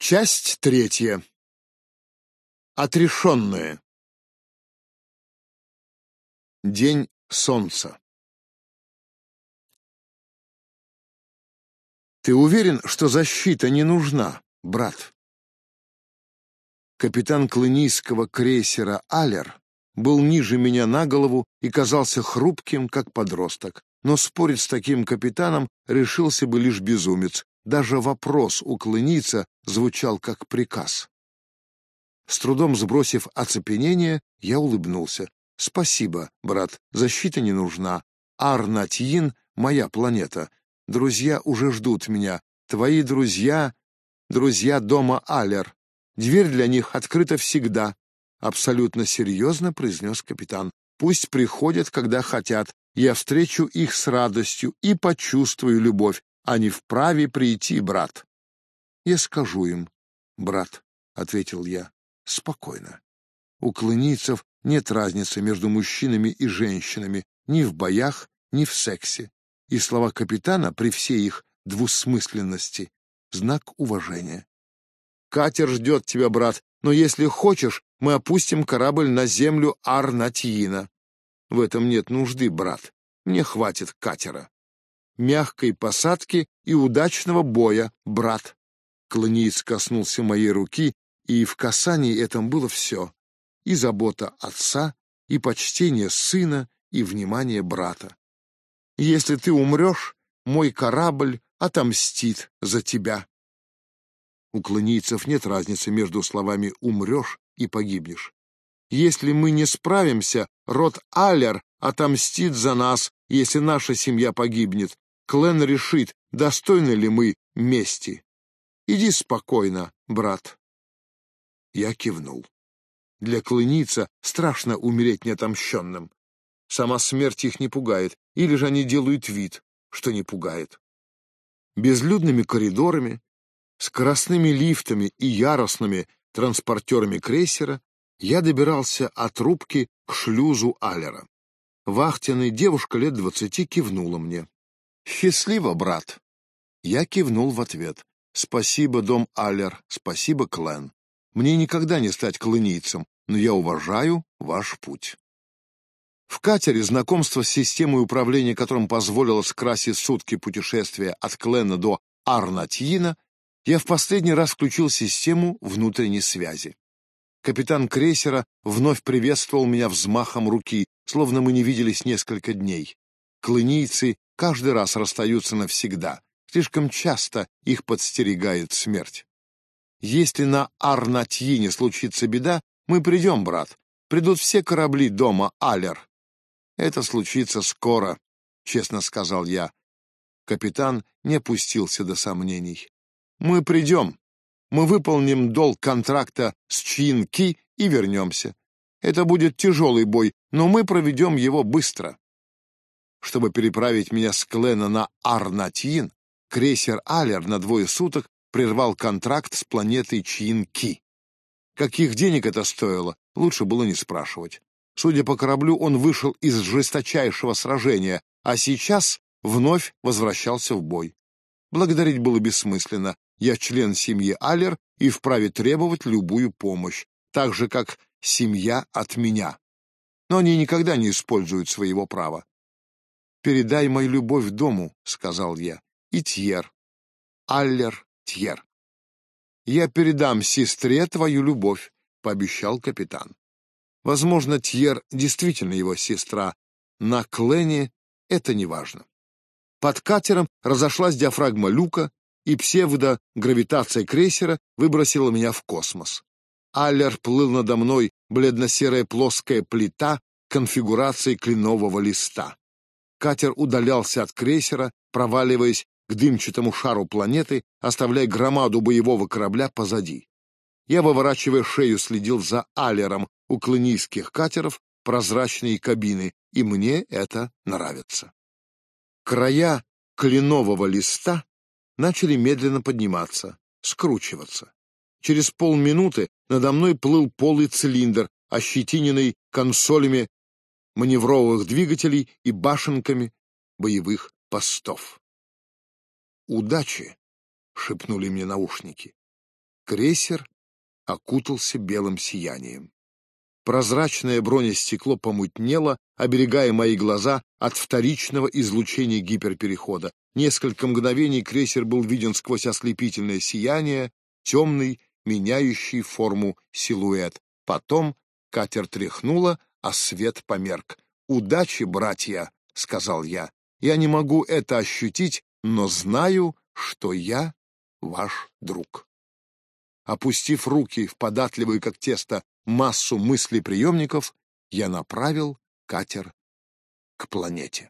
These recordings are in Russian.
Часть третья. Отрешенные. День солнца. Ты уверен, что защита не нужна, брат? Капитан клынийского крейсера «Алер» был ниже меня на голову и казался хрупким, как подросток. Но спорить с таким капитаном решился бы лишь безумец. Даже вопрос у клынийца звучал как приказ. С трудом сбросив оцепенение, я улыбнулся. «Спасибо, брат, защита не нужна. Ар-Натьин — моя планета. Друзья уже ждут меня. Твои друзья — друзья дома Алер. Дверь для них открыта всегда», — абсолютно серьезно произнес капитан. «Пусть приходят, когда хотят. Я встречу их с радостью и почувствую любовь. Они вправе прийти, брат». «Я скажу им, брат», — ответил я. «Спокойно. У клынийцев нет разницы между мужчинами и женщинами ни в боях, ни в сексе. И слова капитана при всей их двусмысленности — знак уважения. Катер ждет тебя, брат, но если хочешь, мы опустим корабль на землю Ар-Натьина. В этом нет нужды, брат. Мне хватит катера. Мягкой посадки и удачного боя, брат». Клыниец коснулся моей руки, и в касании этом было все. И забота отца, и почтение сына, и внимание брата. «Если ты умрешь, мой корабль отомстит за тебя». У клынийцев нет разницы между словами «умрешь» и «погибнешь». Если мы не справимся, род Алер отомстит за нас, если наша семья погибнет. Клен решит, достойны ли мы мести. Иди спокойно, брат. Я кивнул. Для клынийца страшно умереть неотомщенным. Сама смерть их не пугает, или же они делают вид, что не пугает. Безлюдными коридорами, скоростными лифтами и яростными транспортерами крейсера я добирался от рубки к шлюзу Алера. Вахтенная девушка лет 20 кивнула мне. «Счастливо, брат!» Я кивнул в ответ. «Спасибо, дом Алер, спасибо, Клен. Мне никогда не стать клынийцем, но я уважаю ваш путь». В катере знакомство с системой управления, которым позволило скрасить сутки путешествия от Клена до Ар-Натьина, я в последний раз включил систему внутренней связи. Капитан крейсера вновь приветствовал меня взмахом руки, словно мы не виделись несколько дней. Клынийцы каждый раз расстаются навсегда. Слишком часто их подстерегает смерть. «Если на Ар-Натьине случится беда, мы придем, брат. Придут все корабли дома Алер». «Это случится скоро», — честно сказал я. Капитан не опустился до сомнений. «Мы придем. Мы выполним долг контракта с Чьин-Ки и вернемся. Это будет тяжелый бой, но мы проведем его быстро». Чтобы переправить меня с Клена на Ар-Натьин, крейсер Алер на 2 суток прервал контракт с планетой Чьин-Ки. Каких денег это стоило, лучше было не спрашивать. Судя по кораблю, он вышел из жесточайшего сражения, а сейчас вновь возвращался в бой. Благодарить было бессмысленно. Я член семьи Алер и вправе требовать любую помощь, так же, как семья от меня. Но они никогда не используют своего права. «Передай мою любовь дому», — сказал я, — «и Тьер. Аллер Тьер». «Я передам сестре твою любовь», — пообещал капитан. Возможно, Тьер действительно его сестра. На Клене это не важно. Под катером разошлась диафрагма люка, и псевдогравитация крейсера выбросила меня в космос. Аллер плыл надо мной, бледно-серая плоская плита конфигурации кленового листа. Катер удалялся от крейсера, проваливаясь к дымчатому шару планеты, оставляя громаду боевого корабля позади. Я, выворачивая шею, следил за Аллером. У клынийских катеров прозрачные кабины, и мне это нравится. Края кленового листа начали медленно подниматься, скручиваться. Через полминуты надо мной плыл полый цилиндр, ощетиненный консолями маневровых двигателей и башенками боевых постов. «Удачи!» — шепнули мне наушники. Крейсер окутался белым сиянием. Прозрачное бронестекло помутнело, оберегая мои глаза от вторичного излучения гиперперехода. Несколько мгновений крейсер был виден сквозь ослепительное сияние, темный, меняющий форму силуэт. Потом катер тряхнуло, а свет померк. «Удачи, братья!» — сказал я. «Я не могу это ощутить, но знаю, что я ваш друг». Опустив руки в податливую, как тесто, массу мыслеприемников, я направил катер к планете.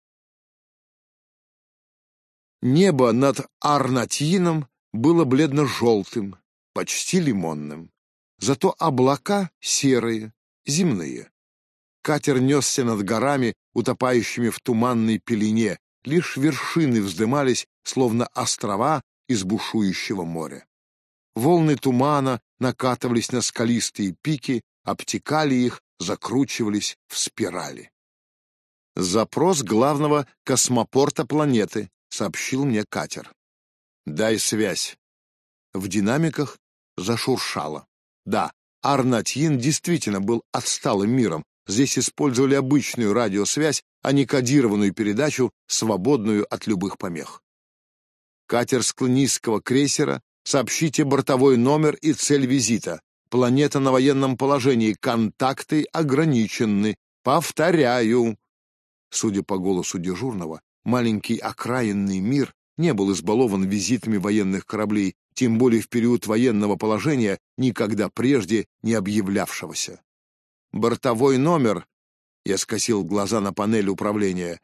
Небо над Арнатьином было бледно-желтым, почти лимонным. Зато облака серые, земные. Катер несся над горами, утопающими в туманной пелене. Лишь вершины вздымались, словно острова из бушующего моря. Волны тумана накатывались на скалистые пики, обтекали их, закручивались в спирали. «Запрос главного космопорта планеты», — сообщил мне катер. «Дай связь». В динамиках зашуршало. Да, Арнатьин действительно был отсталым миром. Здесь использовали обычную радиосвязь, а не кодированную передачу, свободную от любых помех. Катер склонийского крейсера, сообщите бортовой номер и цель визита. Планета на военном положении, контакты ограничены. Повторяю. Судя по голосу дежурного, маленький окраинный мир не был избалован визитами военных кораблей, тем более в период военного положения, никогда прежде не объявлявшегося. Бортовой номер, я скосил глаза на панель управления,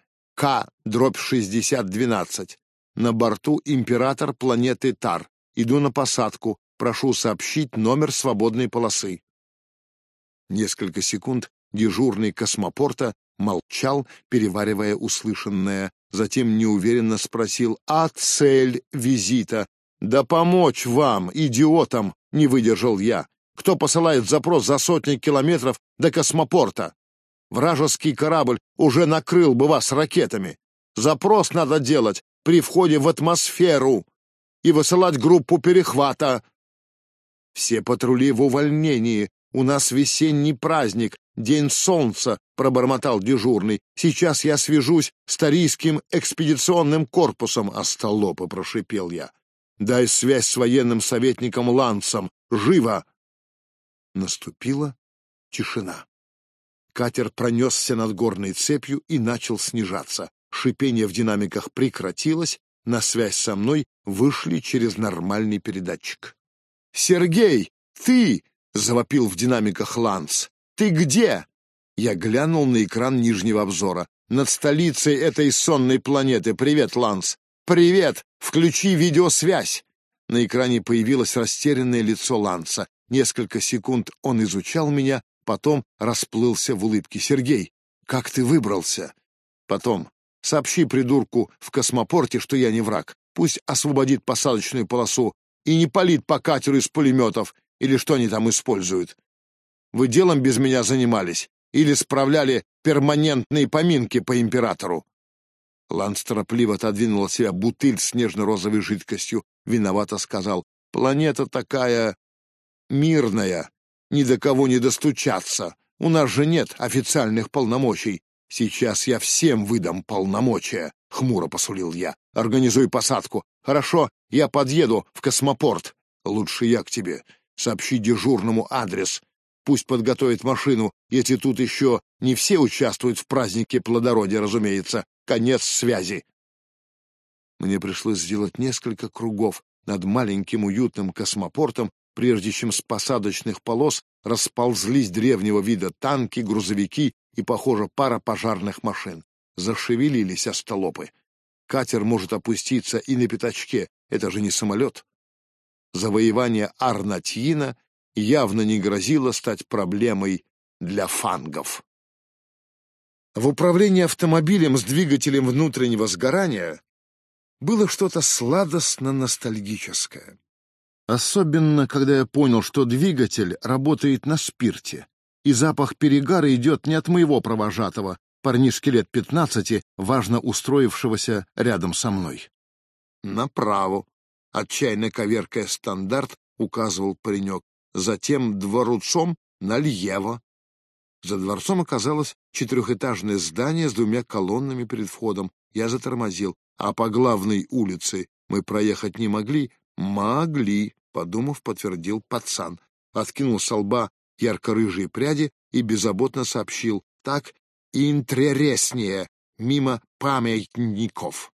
К-6012. На борту император планеты Тар. Иду на посадку. Прошу сообщить номер свободной полосы. Несколько секунд дежурный космопорта молчал, переваривая услышанное. Затем неуверенно спросил: «А цель визита?» «Да помочь вам, идиотам!» — не выдержал я. «Кто посылает запрос за сотни километров до космопорта? Вражеский корабль уже накрыл бы вас ракетами. Запрос надо делать при входе в атмосферу и высылать группу перехвата. Все патрули в увольнении. У нас весенний праздник, день солнца», — пробормотал дежурный. «Сейчас я свяжусь с Тарийским экспедиционным корпусом», — остолопа прошипел я. «Дай связь с военным советником Лансом. Живо!» Наступила тишина. Катер пронесся над горной цепью и начал снижаться. Шипение в динамиках прекратилось, на связь со мной вышли через нормальный передатчик. «Сергей, ты!» — завопил в динамиках Ланс. «Ты где?» Я глянул на экран нижнего обзора. «Над столицей этой сонной планеты. Привет, Ланс!» «Привет! Включи видеосвязь!» На экране появилось растерянное лицо Ланса. Несколько секунд он изучал меня, потом расплылся в улыбке. «Сергей, как ты выбрался?» «Потом. Сообщи придурку в космопорте, что я не враг. Пусть освободит посадочную полосу и не палит по катеру из пулеметов, или что они там используют. Вы делом без меня занимались или справляли перманентные поминки по императору?» Ланс торопливо отодвинул от себя бутыль с нежно-розовой жидкостью. Виновато сказал: «Планета такая мирная, ни до кого не достучаться. У нас же нет официальных полномочий». «Сейчас я всем выдам полномочия», — хмуро посулил я. «Организуй посадку». «Хорошо, я подъеду в космопорт». «Лучше я к тебе. Сообщи дежурному адрес. Пусть подготовит машину, если тут еще не все участвуют в празднике плодородия, разумеется. Конец связи». Мне пришлось сделать несколько кругов над маленьким уютным космопортом, прежде чем с посадочных полос расползлись древнего вида танки, грузовики и, похоже, пара пожарных машин. Зашевелились остолопы. Катер может опуститься и на пятачке. Это же не самолет. Завоевание Арнатьина явно не грозило стать проблемой для фангов. В управлении автомобилем с двигателем внутреннего сгорания было что-то сладостно-ностальгическое. Особенно, когда я понял, что двигатель работает на спирте, и запах перегара идет не от моего провожатого, парнишки лет 15, важно устроившегося рядом со мной. Направо, отчаянно коверкая стандарт, — указывал паренек, — затем дворцом налево. За дворцом оказалось 4-этажное здание с 2 колоннами перед входом. Я затормозил. А по главной улице мы проехать не могли? Могли, подумав, подтвердил пацан. Откинул со лба ярко-рыжие пряди и беззаботно сообщил: так интереснее, мимо памятников.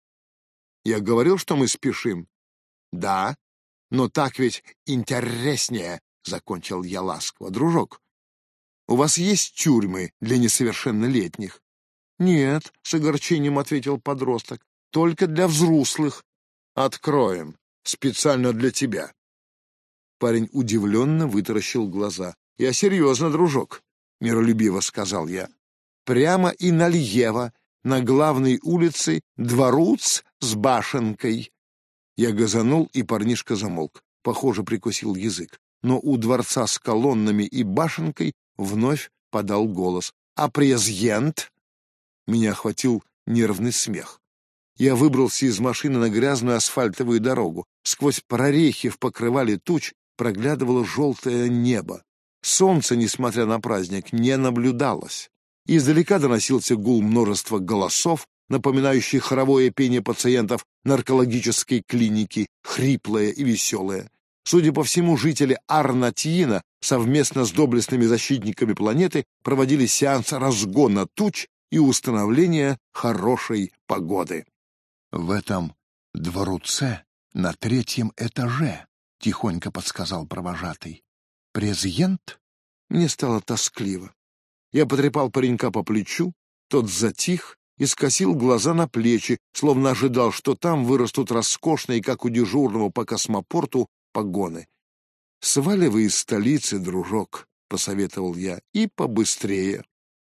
Я говорил, что мы спешим? Да, но так ведь интереснее, закончил я ласково. Дружок, у вас есть тюрьмы для несовершеннолетних? Нет, с огорчением ответил подросток, только для взрослых. Откроем, специально для тебя. Парень удивленно вытаращил глаза. Я серьезно, дружок, миролюбиво сказал я. Прямо и налево, на главной улице, дворец с башенкой. Я газанул, и парнишка замолк. Похоже, прикусил язык. Но у дворца с колоннами и башенкой вновь подал голос. А президент? Меня охватил нервный смех. Я выбрался из машины на грязную асфальтовую дорогу. Сквозь прорехи в покрывале туч проглядывало желтое небо. Солнца, несмотря на праздник, не наблюдалось. Издалека доносился гул множества голосов, напоминающий хоровое пение пациентов наркологической клиники, хриплое и веселое. Судя по всему, жители Ар-Натьина совместно с доблестными защитниками планеты проводили сеанс разгона туч и установления хорошей погоды. «В этом дворце на 3-м этаже», — тихонько подсказал провожатый. «Президент?» Мне стало тоскливо. Я потрепал паренька по плечу, тот затих и скосил глаза на плечи, словно ожидал, что там вырастут роскошные, как у дежурного по космопорту, погоны. «Сваливай из столицы, дружок», — посоветовал я, — «и побыстрее».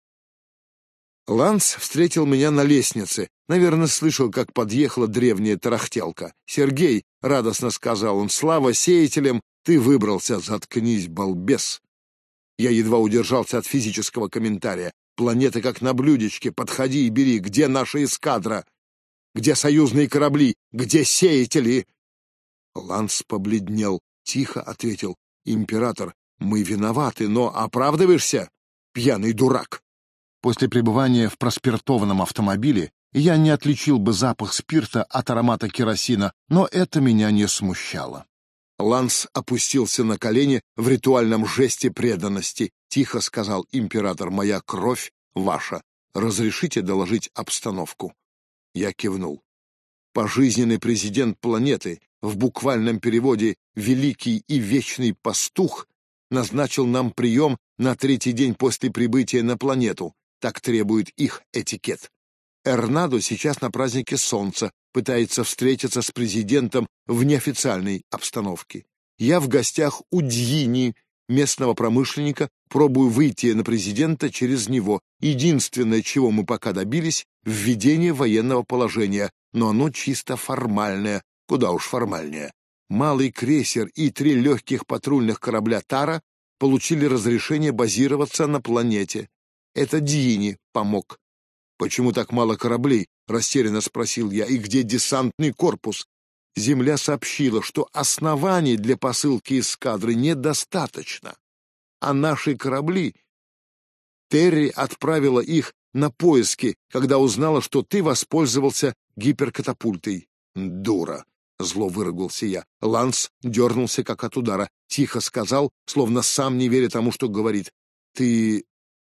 Ланс встретил меня на лестнице. Наверное, слышал, как подъехала древняя тарахтелка. «Сергей», — радостно сказал он, — «слава сеятелям, ты выбрался, заткнись, балбес». Я едва удержался от физического комментария. «Планета как на блюдечке, подходи и бери. Где наша эскадра? Где союзные корабли? Где сеятели?» Ланс побледнел, тихо ответил: «Император, мы виноваты, но оправдываешься, пьяный дурак?» После пребывания в проспиртованном автомобиле я не отличил бы запах спирта от аромата керосина, но это меня не смущало. Ланс опустился на колени в ритуальном жесте преданности. Тихо сказал: «Император, моя кровь ваша. Разрешите доложить обстановку?» Я кивнул. Пожизненный президент планеты, в буквальном переводе «великий и вечный пастух», назначил нам прием на 3-й день после прибытия на планету. Так требует их этикет. Эрнадо сейчас на празднике Солнца, пытается встретиться с президентом в неофициальной обстановке. Я в гостях у Дьини, местного промышленника, пробую выйти на президента через него. Единственное, чего мы пока добились — введение военного положения, но оно чисто формальное, куда уж формальнее. Малый крейсер и 3 легких патрульных корабля Тара получили разрешение базироваться на планете. Это Дьини помог. «Почему так мало кораблей?» — растерянно спросил я. «И где десантный корпус?» Земля сообщила, что оснований для посылки эскадры недостаточно, а наши корабли... Терри отправила их на поиски, когда узнала, что ты воспользовался гиперкатапультой. «Дура!» — зло выругался я. Ланс дернулся, как от удара. Тихо сказал, словно сам не веря тому, что говорит: «Ты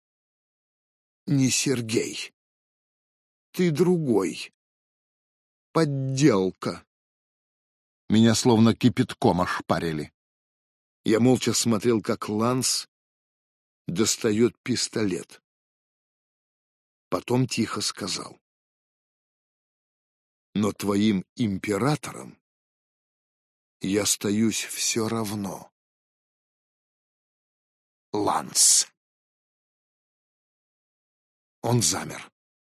не Сергей. Ты другой. Подделка». Меня словно кипятком ошпарили. Я молча смотрел, как Ланс достает пистолет. Потом тихо сказал: «Но твоим императором я остаюсь все равно. Ланс». Он замер.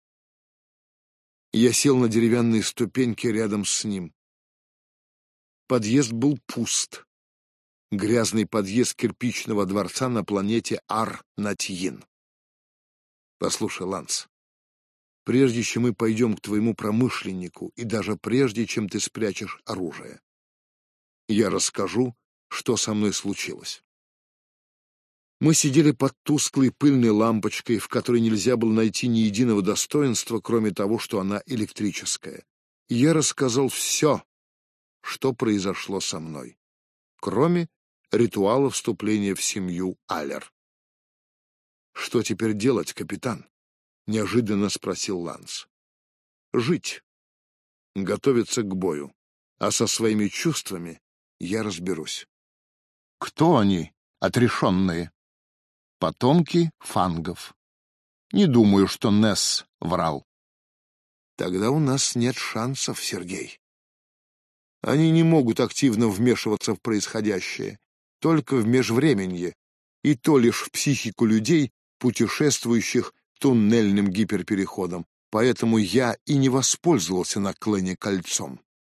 Я сел на деревянные ступеньки рядом с ним. Подъезд был пуст. Грязный подъезд кирпичного дворца на планете Ар-Натьин. «Послушай, Ланс, прежде чем мы пойдем к твоему промышленнику, и даже прежде чем ты спрячешь оружие, я расскажу, что со мной случилось. Мы сидели под тусклой пыльной лампочкой, в которой нельзя было найти ни единого достоинства, кроме того, что она электрическая. И я рассказал все, что произошло со мной, кроме ритуала вступления в семью Аллер. «Что теперь делать, капитан?» — неожиданно спросил Ланс. «Жить, готовиться к бою, а со своими чувствами я разберусь». «Кто они, отрешенные?» «Потомки фангов. Не думаю, что Несс врал». «Тогда у нас нет шансов, Сергей. Они не могут активно вмешиваться в происходящее, только в межвременье, и то лишь в психику людей, путешествующих туннельным гиперпереходом, поэтому я и не воспользовался на Клене кольцом».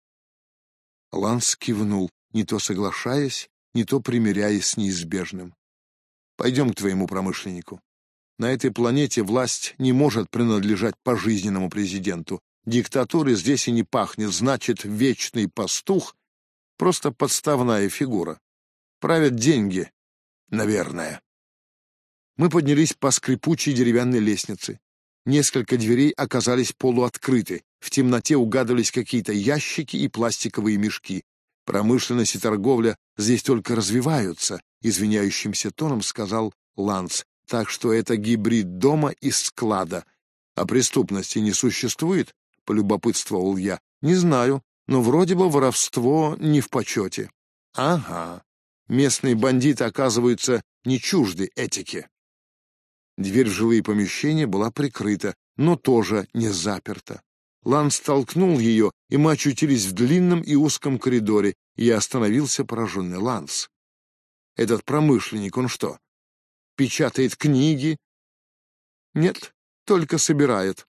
Ланс кивнул, не то соглашаясь, не то примиряясь с неизбежным. «Пойдем к твоему промышленнику. На этой планете власть не может принадлежать пожизненному президенту. Диктатуры здесь и не пахнет, значит, вечный пастух — просто подставная фигура. Правят деньги, наверное». Мы поднялись по скрипучей деревянной лестнице. Несколько дверей оказались полуоткрыты. В темноте угадывались какие-то ящики и пластиковые мешки. «Промышленность и торговля здесь только развиваются», — извиняющимся тоном сказал Ланс. «Так что это гибрид дома и склада. А преступности не существует?» — полюбопытствовал я. «Не знаю, но вроде бы воровство не в почете». «Ага. Местные бандиты, оказываются, не чужды этике». Дверь в жилые помещения была прикрыта, но тоже не заперта. Ланс толкнул ее, и мы очутились в длинном и узком коридоре, и я остановился пораженный. «Ланс, этот промышленник, он что, печатает книги?» «Нет, только собирает».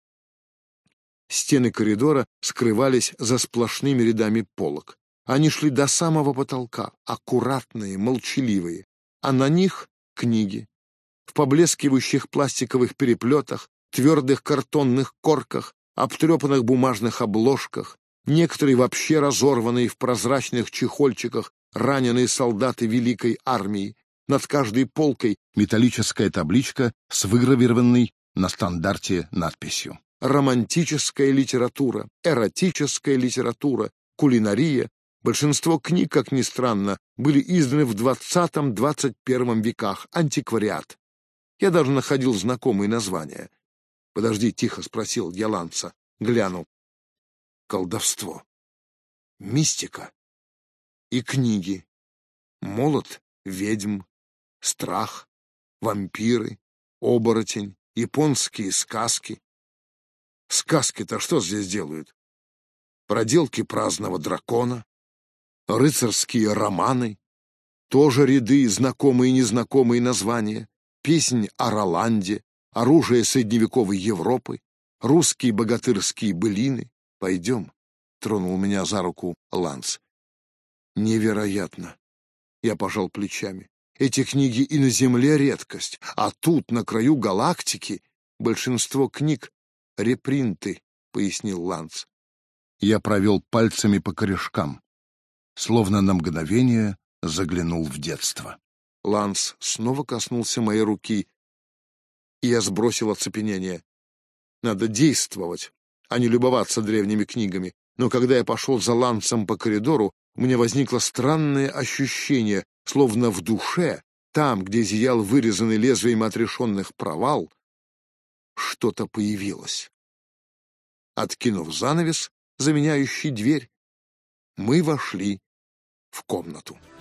Стены коридора скрывались за сплошными рядами полок. Они шли до самого потолка, аккуратные, молчаливые, а на них книги. В поблескивающих пластиковых переплетах, твердых картонных корках, обтрепанных бумажных обложках, некоторые вообще разорванные в прозрачных чехольчиках, раненые солдаты Великой армии. Над каждой полкой металлическая табличка с выгравированной на стандарте надписью. Романтическая литература, эротическая литература, кулинария. Большинство книг, как ни странно, были изданы в 20-21 веках, антиквариат. Я даже находил знакомые названия. «Подожди», — тихо спросил я Ланса, глянул. «Колдовство, мистика и книги. Молот ведьм, страх, вампиры, оборотень, японские сказки». Сказки-то что здесь делают? Проделки праздного дракона, рыцарские романы, тоже ряды, знакомые и незнакомые названия, песнь о Роланде, оружие средневековой Европы, русские богатырские былины. «Пойдем», — тронул меня за руку Ланс. «Невероятно!» — я пожал плечами. «Эти книги и на Земле редкость, а тут, на краю галактики, большинство книг — репринты», — пояснил Ланс. Я провел пальцами по корешкам, словно на мгновение заглянул в детство. Ланс снова коснулся моей руки, и я сбросил оцепенение. Надо действовать, а не любоваться древними книгами. Но когда я пошел за Лансом по коридору, у меня возникло странное ощущение, словно в душе, там, где зиял вырезанный лезвием отрешенных провал, что-то появилось. Откинув занавес, заменяющий дверь, мы вошли в комнату.